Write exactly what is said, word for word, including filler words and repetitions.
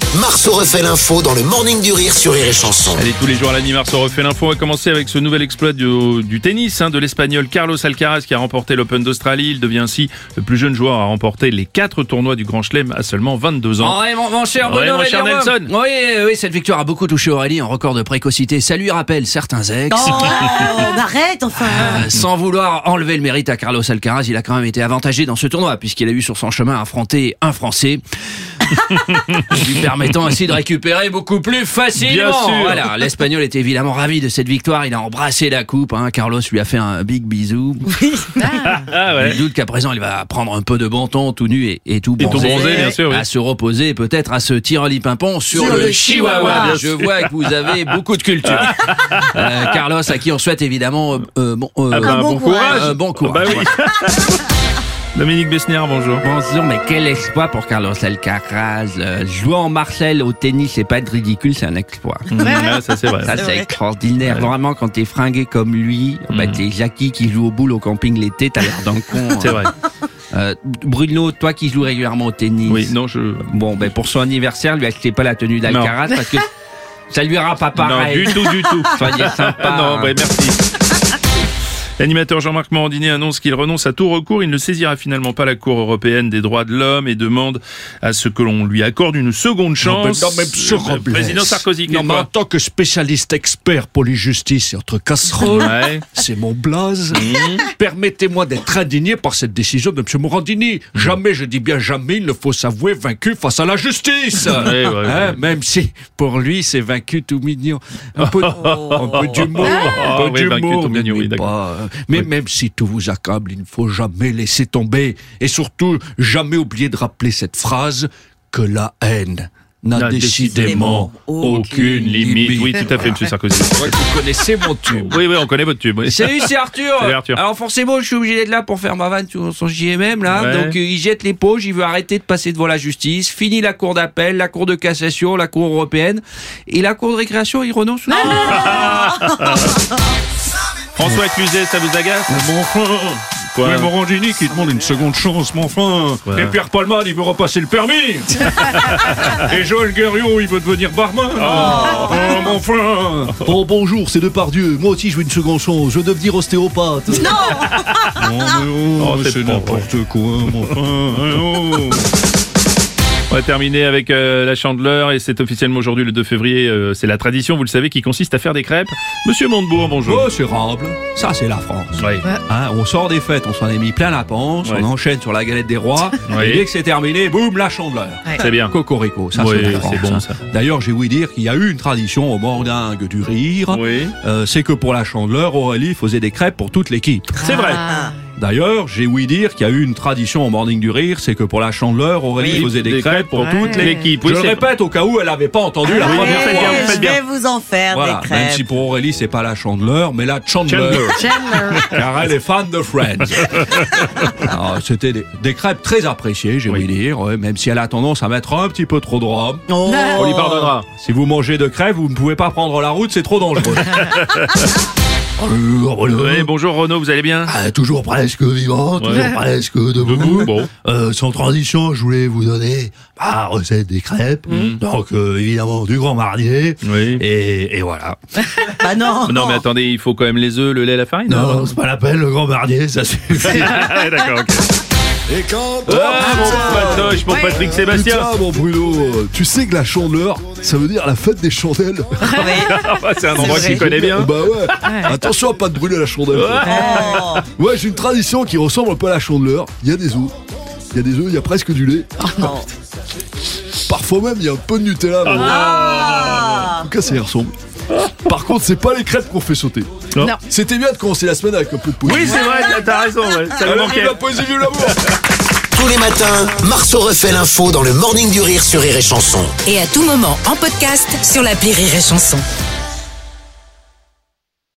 Marceau refait l'info dans le Morning du Rire sur Rire et Chanson. Allez, tous les jours à la nuit, Marceau refait l'info. On va commencer avec ce nouvel exploit du, du tennis hein, de l'Espagnol Carlos Alcaraz qui a remporté l'Open d'Australie. Il devient ainsi le plus jeune joueur à remporter les quatre tournois du Grand Chelem à seulement vingt-deux ans. Oh, ouais, mon, mon cher Ouais, Bruno, mon cher Nelson. Oui, oui, cette victoire a beaucoup touché Aurélie en record de précocité. Ça lui rappelle certains ex. Oh, arrête enfin. Euh, sans vouloir enlever le mérite à Carlos Alcaraz, il a quand même été avantagé dans ce tournoi puisqu'il a eu sur son chemin à affronter un Français. lui permettant ainsi de récupérer beaucoup plus facilement. Bien sûr. Voilà, l'Espagnol était évidemment ravi de cette victoire. Il a embrassé la coupe. Hein. Carlos lui a fait un big bisou. Oui. Ah. Ah ouais. Il doute qu'à présent, il va prendre un peu de bon ton, tout nu et, et tout Et tout bronzé, bronzé, bien sûr, oui. à se reposer et peut-être à se tiroli-pimpon sur, Sur le, le chihuahua. chihuahua. Je vois que vous avez beaucoup de culture. Euh, Carlos, à qui on souhaite évidemment euh, euh, bon, euh, Ah bah, Un bon, bon courage. courage. un bon courage. Ah bah oui. Dominique Besnier, bonjour. Bonjour, mais quel exploit pour Carlos Alcaraz. Euh, jouer en Marcel au tennis, c'est pas être ridicule, c'est un exploit. Mmh, ah, ça c'est vrai. Ça, C'est c'est vrai. extraordinaire. Ouais. Vraiment, quand t'es fringué comme lui, bah, Mm. t'es Jackie qui joue au boule au camping l'été, t'as l'air d'un con. C'est vrai. Euh, Bruno, toi qui joues régulièrement au tennis. Oui, non, je. Bon, ben, pour son anniversaire, lui achetez pas la tenue d'Alcaraz parce que ça lui ira pas pareil. Non, du tout, du tout. Soyez sympa. Ah non, ouais, merci. L'animateur Jean-Marc Morandini annonce qu'il renonce à tout recours. Il ne saisira finalement pas la Cour européenne des droits de l'homme et demande à ce que l'on lui accorde une seconde chance. Non, mais, non, mais monsieur Euh, Robles. Président Sarkozy, Non, qu'est-ce mais en quoi tant que spécialiste expert pour les justices et autres casseroles, Ouais. c'est mon blaze. Mmh. Permettez-moi d'être indigné par cette décision de M. Morandini. Jamais, je dis bien jamais, il ne faut s'avouer vaincu face à la justice. Ouais, ouais, ouais. Hein, même si, pour lui, c'est vaincu tout mignon. Un peu, un peu d'humour, Ah, un peu oui, vaincu d'humour, tout mais, mignon, oui, mais d'accord. pas, euh, mais Oui. même si tout vous accable, il ne faut jamais laisser tomber. Et surtout, jamais oublier de rappeler cette phrase que la haine n'a N'a décidément aucune limite. Oui, tout à fait, M. Sarkozy. Je crois que vous connaissez mon tube. Oui, oui, on connaît votre tube. Oui. Salut, c'est Arthur. Salut, Arthur. Alors forcément, je suis obligé d'être là pour faire ma vanne sur son J M M là. Ouais. Donc euh, il jette les poches, il veut arrêter de passer devant la justice. Fini la cour d'appel, la cour de cassation, la cour européenne et la cour de récréation. Il renonce. François Cluzet, ça vous agace Mon frère, Quoi mais Morandini qui demande une seconde chance, mon frère. Ouais. Et Pierre Palmade, il veut repasser le permis. Et Joël Guerriot, il veut devenir barman. Oh, mon frère. Oh bonjour, c'est Depardieu. Moi aussi je veux une seconde chance. Je veux devenir ostéopathe. Oh, mais oh, Oh, c'est c'est pas n'importe quoi, mon frère. Oh. On va terminer avec euh, la Chandeleur et c'est officiellement aujourd'hui le deux février. Euh, c'est la tradition, vous le savez, qui consiste à faire des crêpes. Monsieur Montebourg, bonjour. Oh, c'est Rable. Ça, c'est la France. Oui. Hein, on sort des fêtes, on s'en est mis plein la panse, Ouais. on enchaîne sur la galette des rois, Oui. et dès que c'est terminé, boum, la chandeleur. C'est bien. Cocorico, ça Oui, c'est la c'est France. bon, hein. ça. D'ailleurs, j'ai ouï dire qu'il y a eu une tradition au Mordingue du rire. Oui. Euh, c'est que pour la chandeleur, Aurélie faisait des crêpes pour toute l'équipe. C'est vrai. Ah. D'ailleurs, j'ai ouï dire qu'il y a eu une tradition au Morning du Rire, c'est que pour la chandeleur, Aurélie Oui, faisait des, crêpes pour toute l'équipe. l'équipe. Oui, Je le c'est- répète au cas où elle n'avait pas entendu la Oui, première vous faites fois. bien, vous faites Je bien. vais vous en faire Voilà, des même crêpes. si pour Aurélie, c'est pas la chandeleur, mais la Chandler. Chandler. Chandler. Car elle est fan de Friends. Alors, c'était des, des crêpes très appréciées, j'ai Oui. ouï dire, ouais, même si elle a tendance à mettre un petit peu trop de rhum. Oh. On lui pardonnera. Si vous mangez de crêpes, vous ne pouvez pas prendre la route, c'est trop dangereux. Alors, voilà. Oui, bonjour Renaud, vous allez bien Ah, toujours presque vivant, toujours Ouais. presque debout. Debout, bon. Euh, sans transition, je voulais vous donner ma recette des crêpes. Donc, euh, évidemment, du Grand Marnier. Oui. Et, et voilà. Bah non. Non, mais attendez, il faut quand même les œufs, le lait, la farine. Non, c'est pas la peine, le Grand Marnier, ça suffit. Ah, d'accord, ok. Et quand Ah, mon patoche pour Patrick Sébastien. Putain, mon Bruno, euh, tu sais que la chandeleur, ça veut dire la fête des chandelles. Ah, bah, c'est un endroit vrai. qu'il connaît bien. Bah ouais. Attention à pas te brûler la chandelle. Oh. Ouais, j'ai une tradition qui ressemble un peu à la chandeleur. Il y a des œufs. Il y a des œufs, il y a presque du lait. Non. Parfois même, il y a un peu de Nutella. mais bon, Ah. en tout cas, ça y ressemble. Par contre, c'est pas les crêpes qu'on fait sauter. Non. Non. C'était bien de commencer la semaine avec un peu de poésie. Oui, c'est vrai, t'as- t'as raison, ouais, ça me Alors, manquait. vive la poésie, vive l'amour. Tous les matins, Marceau refait l'info dans le Morning du Rire sur Rire et Chanson. Et à tout moment en podcast sur l'appli Rire et Chanson.